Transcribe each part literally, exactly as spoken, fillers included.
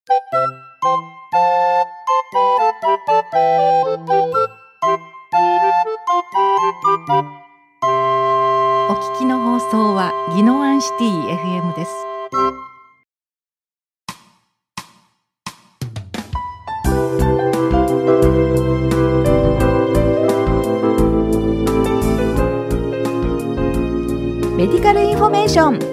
お聞きの放送は宜野湾シティ エフエム です。メディカルインフォメーション。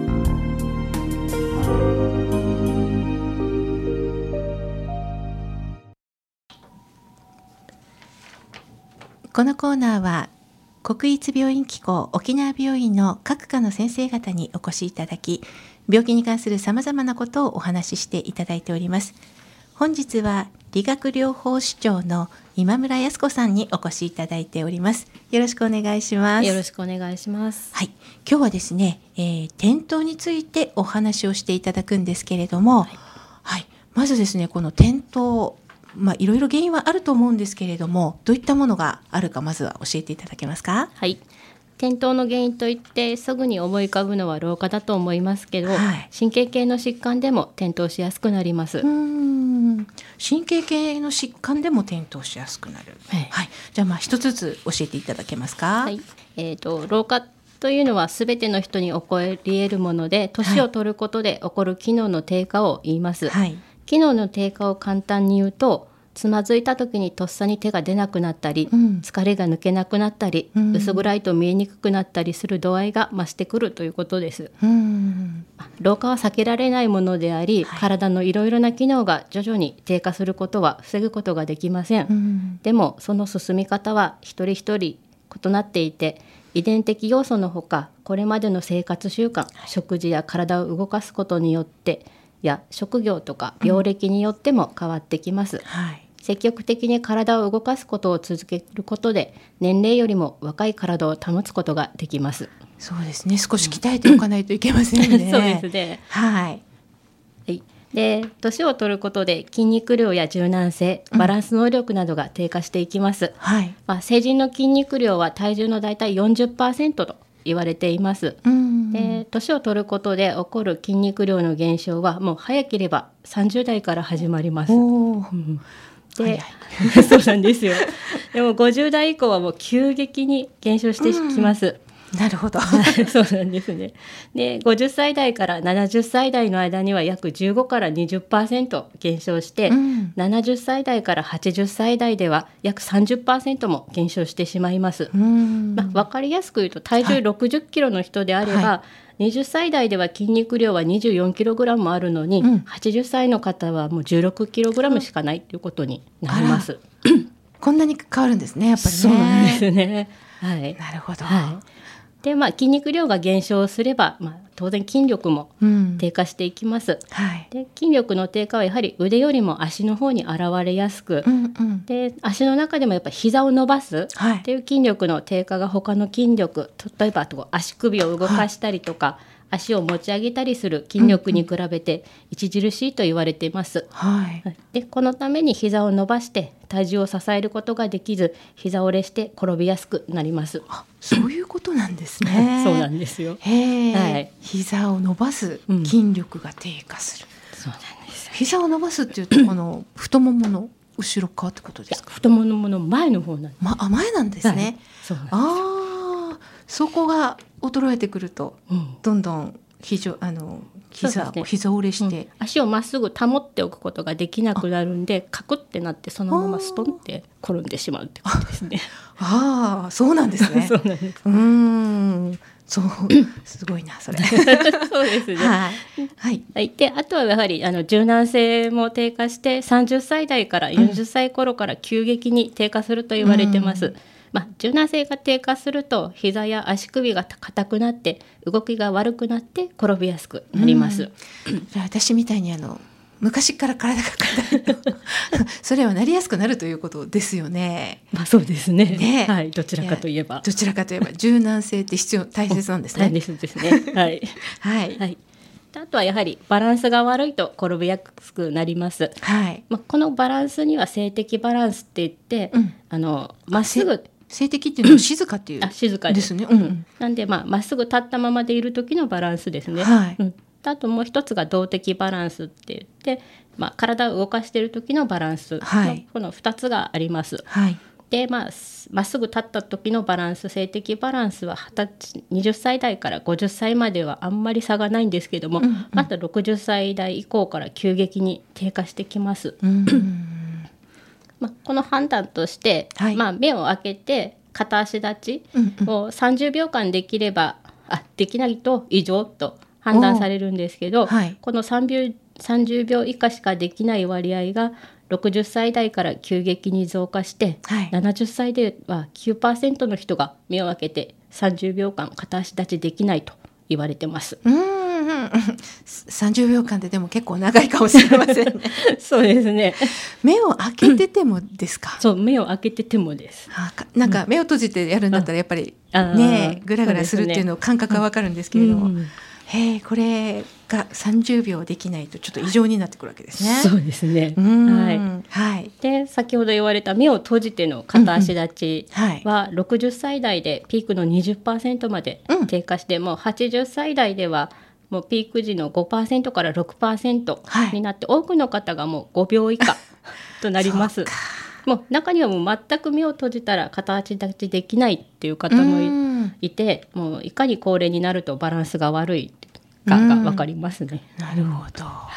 このコーナーは国立病院機構沖縄病院の各科の先生方にお越しいただき、病気に関するさまざまなことをお話ししていただいております。本日は理学療法士長の今村康子さんにお越しいただいております。よろしくお願いします。 よろしくお願いします。 はい、今日はですね、えー、転倒についてお話をしていただくんですけれども、はいはい、まずですね、この転倒、まあ、いろいろ原因はあると思うんですけれども、どういったものがあるかまずは教えていただけますか？ はい、転倒の原因といってすぐに思い浮かぶのは老化だと思いますけど、はい、神経系の疾患でも転倒しやすくなります。 うーん、神経系の疾患でも転倒しやすくなる、はいはい、じゃあまあ一つずつ教えていただけますか？ はい、えーと、老化というのはすべての人に起こり得るもので、年を取ることで起こる機能の低下を言います、はい、機能の低下を簡単に言うと、つまずいた時にとっさに手が出なくなったり、うん、疲れが抜けなくなったり、うん、薄暗いと見えにくくなったりする度合いが増してくるということです、うん、老化は避けられないものであり、はい、体のいろいろな機能が徐々に低下することは防ぐことができません、うん、でもその進み方は一人一人異なっていて、遺伝的要素のほか、これまでの生活習慣、はい、食事や体を動かすことによってや職業とか病歴によっても変わってきます、うん、はい、積極的に体を動かすことを続けることで、年齢よりも若い体を保つことができます。 そうですね、少し鍛えておかないといけませんね、うん、 そうですね、 はい、 はい、で年を取ることで筋肉量や柔軟性、バランス能力などが低下していきます、うん、はい、まあ、成人の筋肉量は体重のだいたい よんじゅっパーセント と言われています、うん、で年を取ることで起こる筋肉量の減少はもう早ければさんじゅう代から始まります。おーでそうなんですよ。でもごじゅう代以降はもう急激に減少してきます、 うん、なるほどそうなんですね。でごじゅっさい代からななじゅっさい代の間には約じゅうごからにじゅっパーセント 減少して、うん、ななじゅっさい代からはちじゅっさい代では約 さんじゅっパーセント も減少してしまいます、うん、まあ、分かりやすく言うと、体重ろくじゅっキロの人であれば、はい、にじゅっさい代では筋肉量は にじゅうよんキログラム あるのに、うん、はちじゅっさいの方はもう じゅうろくキログラム しかないということになります。 こんなに変わるんですね、やっぱりね。 そうなんですね、はい、 なるほど、 はい、でまあ、筋肉量が減少すれば、まあ、当然筋力も低下していきます、うん、はい、で筋力の低下はやはり腕よりも足の方に現れやすく、うんうん、で足の中でもやっぱり膝を伸ばすっていう筋力の低下が他の筋力、例えば足首を動かしたりとか、はい、足を持ち上げたりする筋力に比べて著しいと言われています、はい、でこのために膝を伸ばして体重を支えることができず、膝折れして転びやすくなります。 あ、そういうことなんですねそうなんですよ。 へ、はい、膝を伸ばす筋力が低下する、 うん、そうなんです。 膝を伸ばすっていうとこの太ももの後ろ側ってことですか？ 太ももの前の方なんです、 ま、あ、前なんですね、 はい、そうなんです。 あ、そこが衰えてくると、うん、どんどん膝、あの 膝、ね、膝折れして、うん、 足をまっすぐ保っておくことができなくなるんで、カクってなってそのままストンって転んでしまうってことですね。 ああ、そうなんですね。 そうなんです。 うーん、そう、すごいなそれ。 そうですね。はい、はい、であとはやはりあの柔軟性も低下して、さんじゅっさい代からよんじゅっさい頃から急激に低下すると言われてます。うん、まあ、柔軟性が低下すると膝や足首が硬くなって動きが悪くなって転びやすくなります、 うん、じゃあ私みたいにあの昔から体が硬いとそれはなりやすくなるということですよね。 まあ、そうですね。 ね、 はい、どちらかといえばどちらかといえば柔軟性って必要大切なんですね。 大切ですね。はい、はいはい、あとはやはりバランスが悪いと転びやすくなります、はい、まあ、このバランスには静的バランスって言って、うん、あのまっすぐ静的っていうのは静かっていう、 あ、静かですね、うん、なんでまあ、まっすぐ立ったままでいる時のバランスですね、はい、うん、 あともう一つが動的バランスって言って、まあ、体を動かしている時のバランスの、はい、このふたつがあります。はい、でまあ、まっすぐ立った時のバランス、性的バランスははたちはたち代からごじゅっさいまではあんまり差がないんですけども、うんうん、またろくじゅっさい代以降から急激に低下してきます。うんまあ、この判断として、はい、まあ、目を開けて片足立ちをさんじゅうびょうかんできれば、うんうん、あできないと異常と判断されるんですけど、はい、このさんじゅうびょう以下しかできない割合がろくじゅっさい代から急激に増加して、はい、ななじゅっさいでは きゅうパーセント の人が目を開けてさんじゅうびょうかん片足立ちできないと言われてます。 うーんさんじゅうびょうかんででも結構長いかもしれませんねそうですね。 目を開けててもですか？ そう、目を開けててもです。 あかなんか目を閉じてやるんだったらやっぱりね、グラグラするっていうの感覚はわかるんですけれども、うん、へこれがさんじゅうびょうできないとちょっと異常になってくるわけですね。 そうですね。はいはい、で先ほど言われた目を閉じての片足立ちはろくじゅっさい代でピークの にじゅっパーセント まで低下して、うん、もうはちじゅっさい代ではもうピーク時の ごパーセント から ろくパーセント になって、はい、多くの方がもうごびょう以下となります。もう中にはもう全く目を閉じたら片足立ちできないっていう方も い, いて、もういかに高齢になるとバランスが悪いかが分かりますね。 なるほど、はい、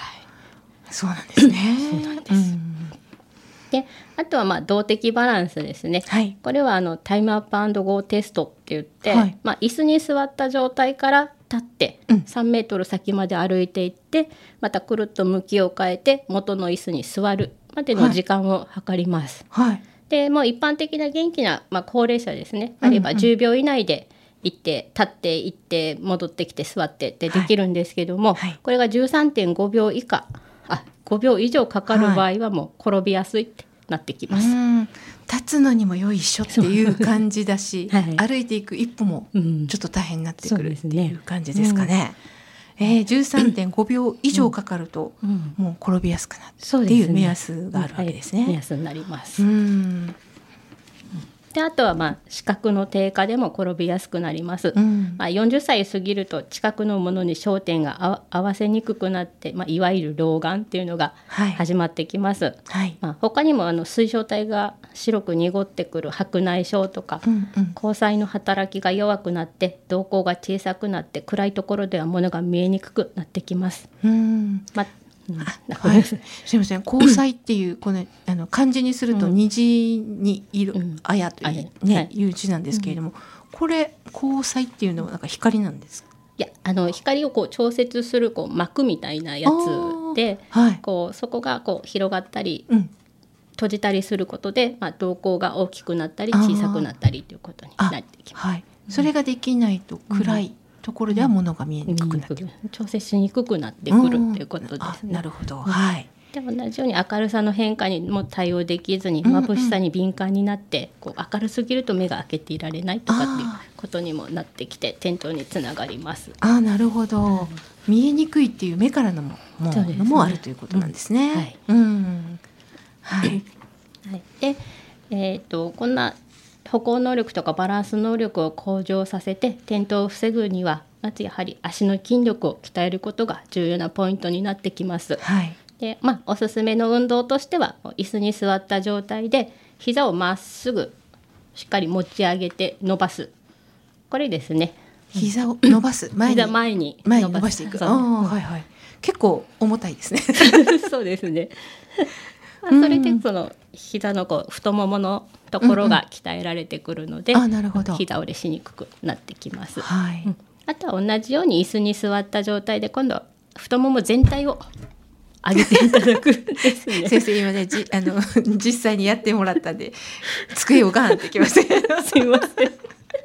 そうなんですねそうなんです、うん、であとはまあ動的バランスですね、はい、これはあのタイムアップ&ゴーテストって言って、はいまあ、椅子に座った状態から立ってさんメートル先まで歩いていって、うん、またくるっと向きを変えて元の椅子に座るまでの時間を測ります、はい、でもう一般的な元気な、まあ、高齢者ですね、あればじゅうびょう以内で行って立って行って戻ってきて座ってってできるんですけども、はいはい、これが じゅうさんてんごびょう以下あごびょう以上かかる場合はもう転びやすいってなってきます、 はい、うん立つのにもよいしょっていう感じだし、はい、歩いていく一歩もちょっと大変になってくるっていう感じですかね、うんえー、じゅうさんてんごびょう以上かかるともう転びやすくなるっていう目安があるわけですね、 はい、目安になります。うんであとはまあ視覚の低下でも転びやすくなります、うんまあ、よんじゅっさい過ぎると近くのものに焦点が合わせにくくなって、まあ、いわゆる老眼っていうのが始まってきます、はいはいまあ、他にもあの水晶体が白く濁ってくる白内障とか、うんうん、虹彩の働きが弱くなって瞳孔が小さくなって暗いところでは物が見えにくくなってきます、うんまあはい、すみません虹彩っていうこのあの漢字にすると虹に色、うん、あやという、ねはい、いう字なんですけれども、うん、これ虹彩っていうのはなんか光なんですか？ いやあの光をこう調節するこう膜みたいなやつで、はい、こうそこがこう広がったり、うん、閉じたりすることで、まあ、瞳孔が大きくなったり小さくなったりということになってきます、はい、 それができないと暗い、うんところでは物が見えにくくなってくる、 うん、調整しにくくなってくるということですね。 なるほど、はい、 で同じように明るさの変化にも対応できずに眩しさに敏感になって、うんうん、こう明るすぎると目が開けていられないとかっていうことにもなってきて転倒につながります。 あなるほど、うん、見えにくいっていう目からのものもあるということなんですね。はいうんはいはい、で、えーと、こんな歩行能力とかバランス能力を向上させて転倒を防ぐにはまずやはり足の筋力を鍛えることが重要なポイントになってきます、はいでまあ、おすすめの運動としては椅子に座った状態で膝をまっすぐしっかり持ち上げて伸ばすこれですね。 膝を伸ばす前に膝前に前に伸ばしていくあ、はいはい、結構重たいですねそうですねまあ、それでその膝のこう太もものところが鍛えられてくるので、うんうん、あなるほど膝折れしにくくなってきます、はいうん、あとは同じように椅子に座った状態で今度は太もも全体を上げていただくですね先生今ねじあの実際にやってもらったんで机をガーンってきましたすいません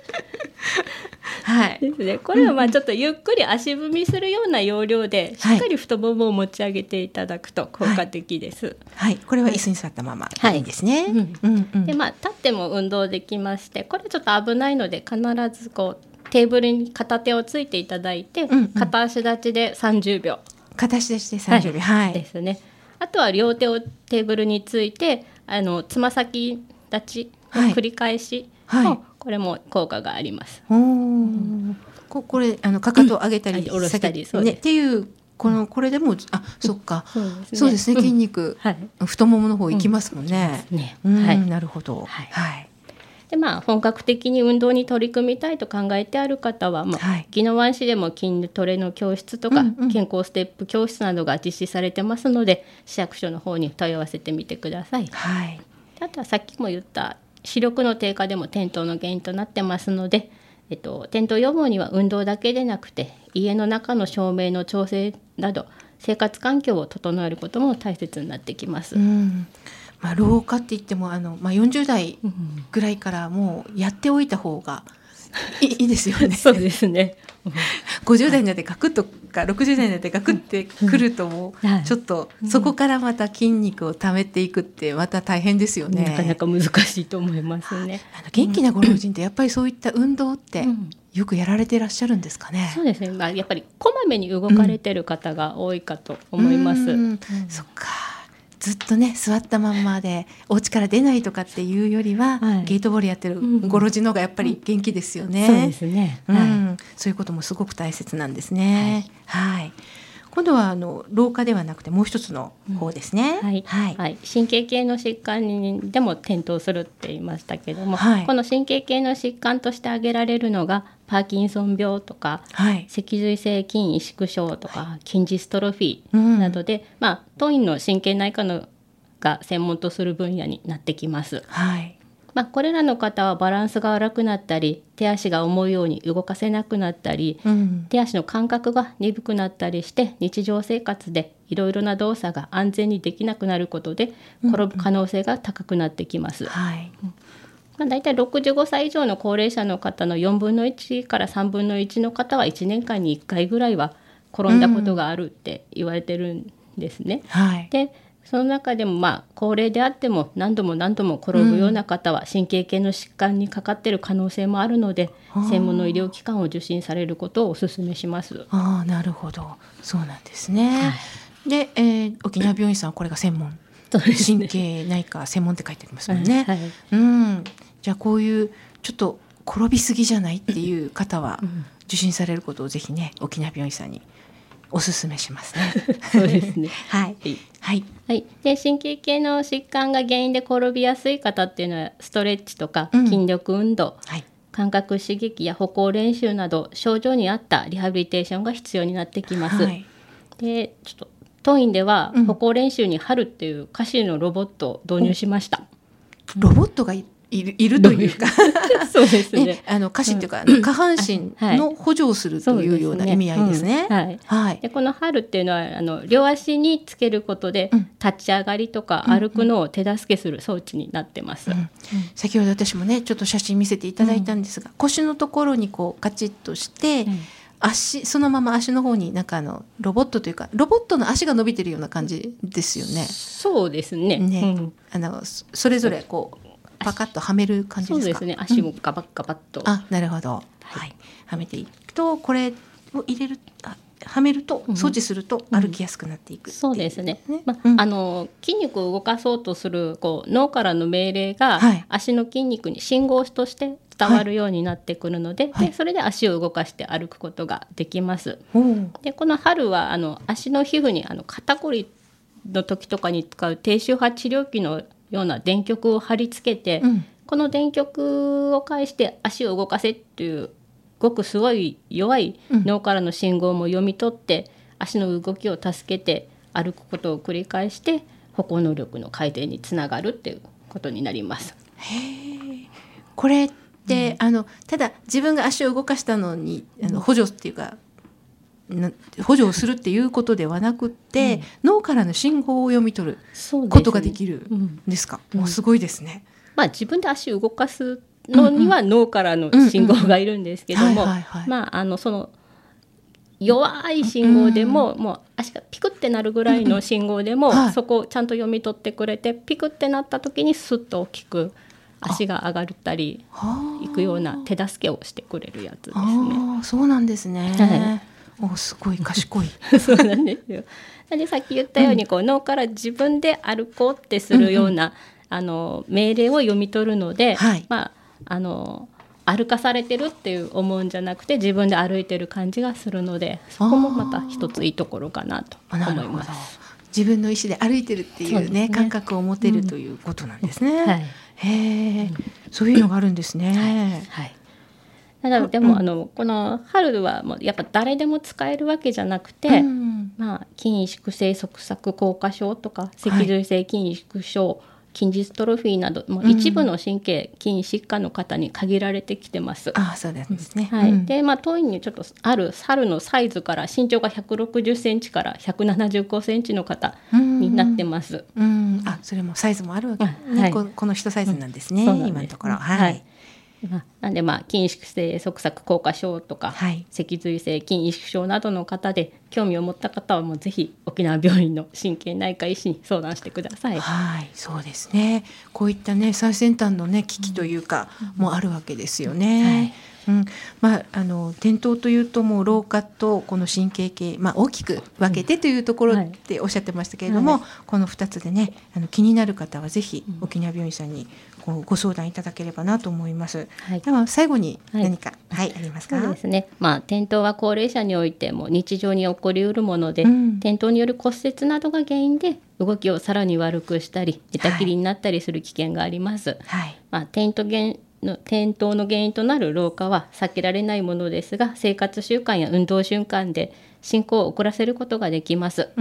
はいですね、これはまあちょっとゆっくり足踏みするような要領でしっかり太ももを持ち上げていただくと効果的です、はいはい、これは椅子に座ったままいいんですね、はいうんうんうん、でまあ立っても運動できましてこれちょっと危ないので必ずこうテーブルに片手をついていただいて、うんうん、片足立ちでさんじゅうびょう片足立ちでさんじゅうびょう、はいはい、 ですね。あとは両手をテーブルについてあのつま先立ちの繰り返し、はいはい、これも効果があります。 うんここれあのかかとを上げたり、 うん、下ろしたり、 ね、っていうこのこれでもあそっか、うん、そうですね、そうですね、筋肉、うん、はい、太ももの方行きますもんね。うんね、うん、はい、なるほど。はい、はい。 でまあ、本格的に運動に取り組みたいと考えてある方は、まあはい、宜野湾市でも筋トレの教室とか、うんうん、健康ステップ教室などが実施されてますので、市役所の方に問い合わせてみてください。はい、あとはさっきも言った視力の低下でも転倒の原因となってますので、えっと、転倒予防には運動だけでなくて家の中の照明の調整など生活環境を整えることも大切になってきます。うん、 まあ、老化って言ってもあの、まあ、よんじゅう代ぐらいからもうやっておいた方がい い, いいですよね。 そうですね。 ごじゅう代になってガクッとかろくじゅう代になってガクッてくるともうちょっとそこからまた筋肉を貯めていくってまた大変ですよね。 なかなか難しいと思いますね。 あの元気なご老人ってやっぱりそういった運動ってよくやられていらっしゃるんですかね。 そうですね、まあ、やっぱりこまめに動かれてる方が多いかと思います。うんうん、 そっか、ずっとね座ったまんまでお家から出ないとかっていうよりは、はい、ゲートボールやってるご老人の方がやっぱり元気ですよね。 うん、そうですね、 うん、はい、そういうこともすごく大切なんですね。はい、はい、今度はあの老化ではなくてもう一つの方ですね。 うん、はいはいはい、神経系の疾患でも転倒するって言いましたけども、はい、この神経系の疾患として挙げられるのがパーキンソン病とか、はい、脊髄性筋萎縮症とか、はい、筋ジストロフィーなどで、うん、まあ、当院の神経内科のが専門とする分野になってきます。はい、まあ、これらの方はバランスが悪くなったり手足が思うように動かせなくなったり、うん、手足の感覚が鈍くなったりして日常生活でいろいろな動作が安全にできなくなることで転ぶ可能性が高くなってきます。うんうん、はい、まあ、だいたいろくじゅうごさい以上の高齢者の方のよんぶんのいちからさんぶんのいちの方はいちねんかんにいっかいぐらいは転んだことがあるって言われてるんですね。うん、はい、でその中でもまあ高齢であっても何度も何度も転ぶような方は神経系の疾患にかかっている可能性もあるので、うん、専門の医療機関を受診されることをお勧めします。 ああ、なるほど、そうなんですね。はい、で、えー、沖縄病院さんはこれが専門、神経内科専門って書いてありますもんね。はいはい、うん、じゃあこういうちょっと転びすぎじゃないっていう方は受診されることをぜひね沖縄病院さんにおすすめしますね。 そうですね。 はいはいはい。で、神経系の疾患が原因で転びやすい方っていうのはストレッチとか筋力運動、うん、はい、感覚刺激や歩行練習など症状に合ったリハビリテーションが必要になってきます。はい、で、ちょっと当院では歩行練習に春っていう歌手のロボットを導入しました。 ロボットがいいる, いるというかそうですね、 あの下肢っていうか、うん、下半身の補助をするというような意味合いですね。 この春っていうのはあの両足につけることで、うん、立ち上がりとか歩くのを手助けする装置になってます。うんうん、 先ほど私もねちょっと写真見せていただいたんですが、うん、腰のところにこうカチッとして、うん、足そのまま足の方になんかあのロボットというかロボットの足が伸びてるような感じですよね。 そうですね。ね、うん、 あのそれぞれこうパカッとはめる感じですか。 そうですね。足もガバッガバッと、 うん、あ、なるほど、はい、はめていくとこれを入れるあはめると装置すると歩きやすくなっていくっていう、 そうですね、まうん、あの筋肉を動かそうとするこう脳からの命令が、はい、足の筋肉に信号として伝わるようになってくるので、はい、でそれで足を動かして歩くことができます。はい、でこの春はあの足の皮膚にあの肩こりの時とかに使う低周波治療器のような電極を貼り付けて、うん、この電極を介して足を動かせっていうごくすごい弱い脳からの信号も読み取って、うん、足の動きを助けて歩くことを繰り返して歩行能力の改善につながるっていうことになります。 へー、これって、うん、あのただ自分が足を動かしたのにあの補助っていうか補助をするっていうことではなくって、うん、脳からの信号を読み取ることができるんですか。うん、もうすごいですね。 まあ、自分で足を動かすのには脳からの信号がいるんですけども、その弱い信号でも、うん、もう足がピクってなるぐらいの信号でも、うんうん、そこをちゃんと読み取ってくれて、ピクってなった時にスッと大きく足が上がったりいくような手助けをしてくれるやつですね。 あ、そうなんですね。はい、お、すごい賢いそうなんですよ。でさっき言ったように、うん、こう脳から自分で歩こうってするような、うんうん、あの命令を読み取るので、はい、まあ、あの歩かされてるっていう思うんじゃなくて自分で歩いてる感じがするので、そこもまた一ついいところかなと思います。 自分の意思で歩いてるっていうね、感覚を持てるということなんですね。うん、はい、へえ、そういうのがあるんですね。 はい、はい、だからでも、うん、あのこの春はもうやっぱ誰でも使えるわけじゃなくて、うん、まあ、筋萎縮性側索硬化症とか脊髄性筋萎縮症、はい、筋ジストロフィーなどもう一部の神経筋疾患の方に限られてきてます。 うん、ああ、そうなんですね。 はい、うん、で、まあ、当院にちょっとある猿のサイズから身長がひゃくろくじゅっセンチからひゃくななじゅうごセンチの方になってます。 うんうん、あ、それもサイズもあるわけ、ね、はい、こ, この一サイズなんですね、うん、今のところ。はい、はい、 なんで、まあ、筋萎縮性側索硬化症とか、はい、脊髄性筋萎縮症などの方で興味を持った方はもうぜひ沖縄病院の神経内科医師に相談してください。 はい、そうですね。こういったね最先端のね機器というか、うん、もあるわけですよね。はい、うん、まあ、あの転倒というともう老化とこの神経系、まあ、大きく分けてというところっておっしゃってましたけれども、はいはい、このふたつでねあの気になる方はぜひ沖縄病院さんにこうご相談いただければなと思います。はい、では最後に何か、はいはい、ありますか？ そうですね、まあ、転倒は高齢者においても日常に起こりうるもので、うん、転倒による骨折などが原因で動きをさらに悪くしたり寝たきりになったりする危険があります。はい、まあ、転倒原の転倒の原因となる老化は避けられないものですが、生活習慣や運動習慣で進行を遅らせることができます。うん、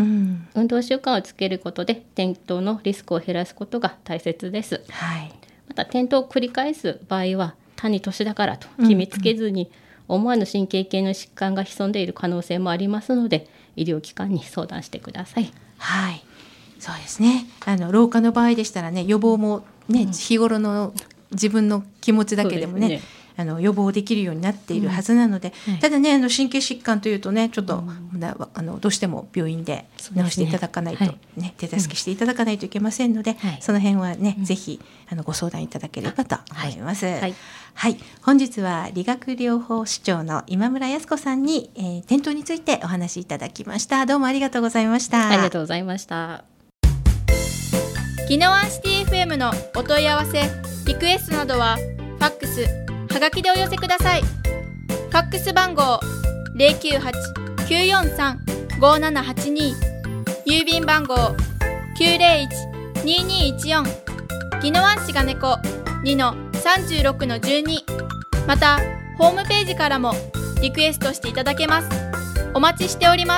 運動習慣をつけることで転倒のリスクを減らすことが大切です。はい、また転倒を繰り返す場合は単に年だからと決めつけずに、思わぬ神経系の疾患が潜んでいる可能性もありますので医療機関に相談してください。 はい、そうですね。あの老化の場合でしたらね予防もね、うん、日頃の自分の気持ちだけでも ね, でねあの予防できるようになっているはずなので、うん、はい、ただねあの神経疾患というとねちょっと、うん、あのどうしても病院で治していただかないと、ねはい、手助けしていただかないといけませんので、うん、その辺はね、うん、ぜひあのご相談いただければと思います。はいはいはい、本日は理学療法士長の今村康子さんに、えー、転倒についてお話しいただきました。どうもありがとうございました。 ありがとうございました。 宜野湾シティ エフエム のお問い合わせリクエストなどはファックスはがきでお寄せください。ファックス番号 ゼロきゅうはち きゅうよんさん ごななはちに 郵便番号 きゅうゼロいち ににいちよん 宜野湾市が猫 にのさんじゅうろくのじゅうに またホームページからもリクエストしていただけます。お待ちしております。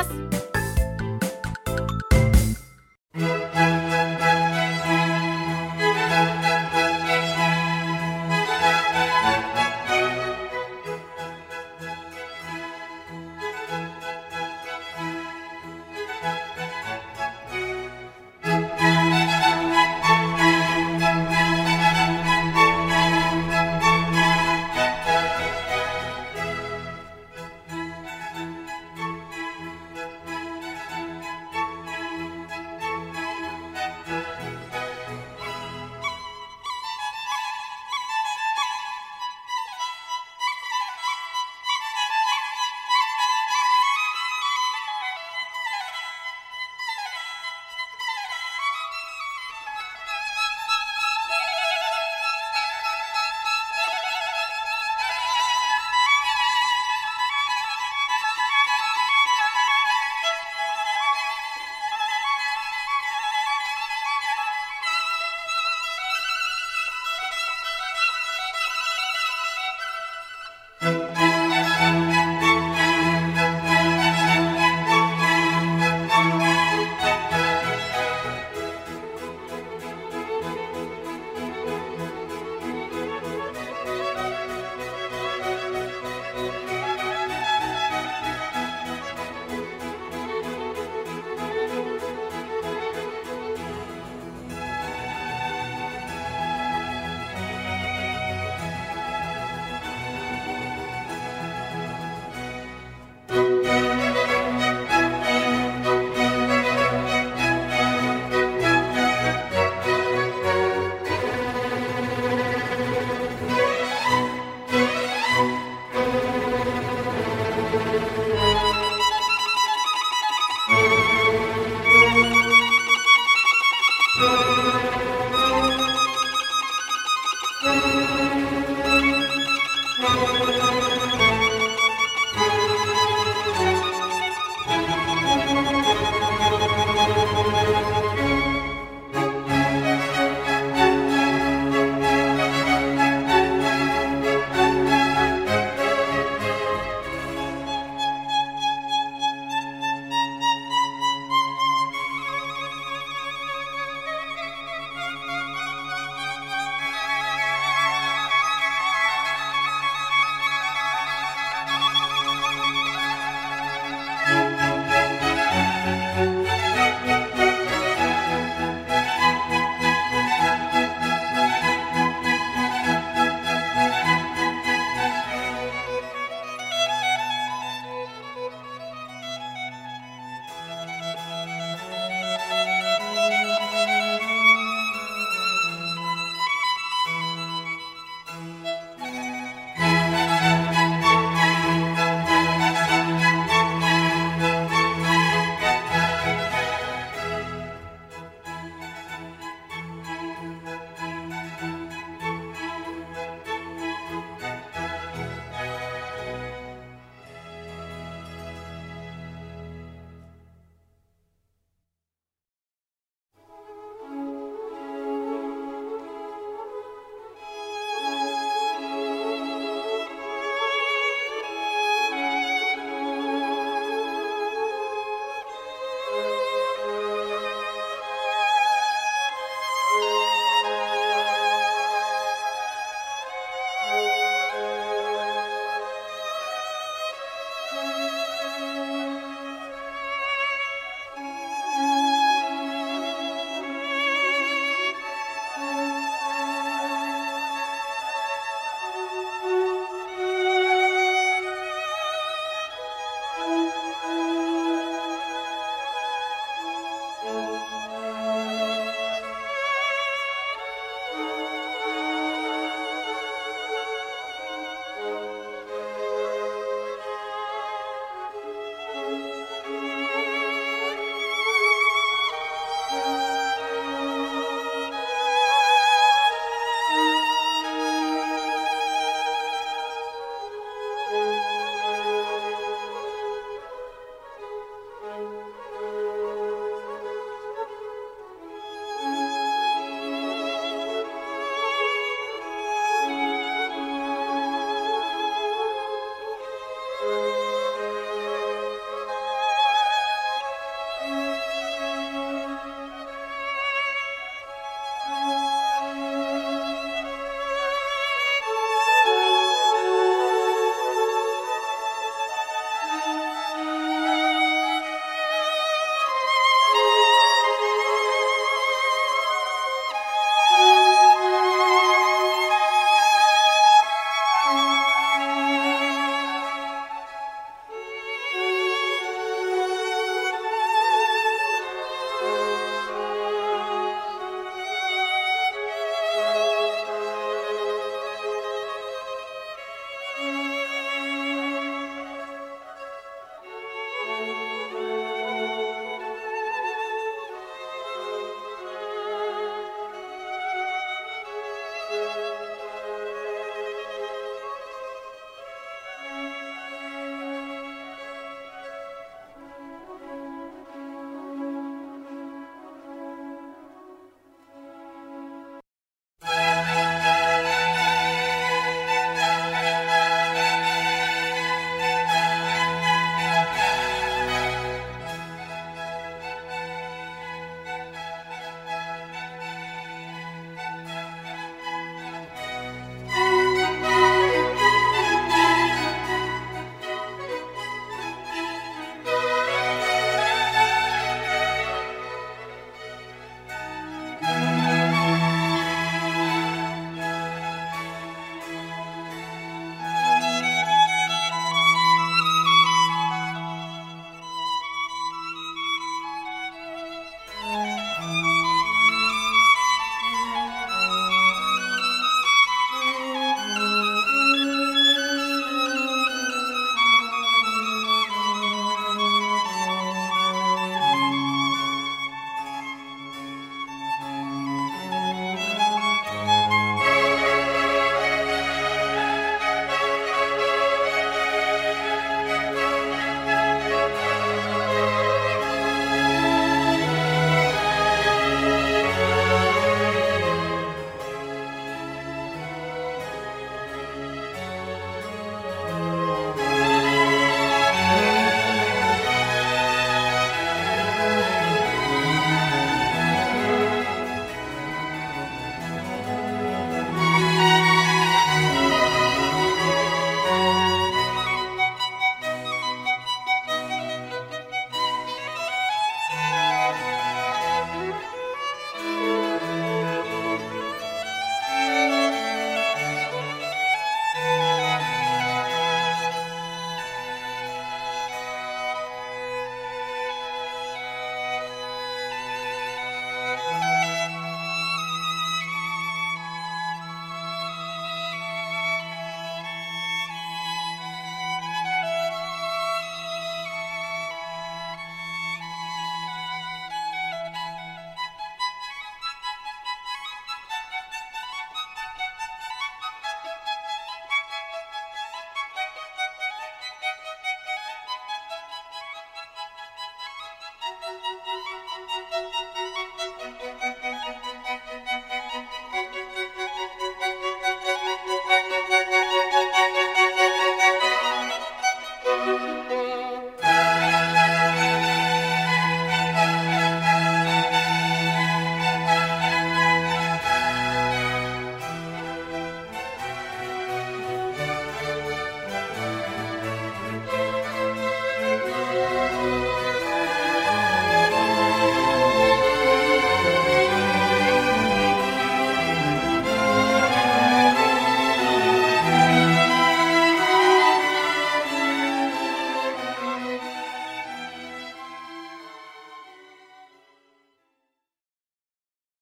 Thank you.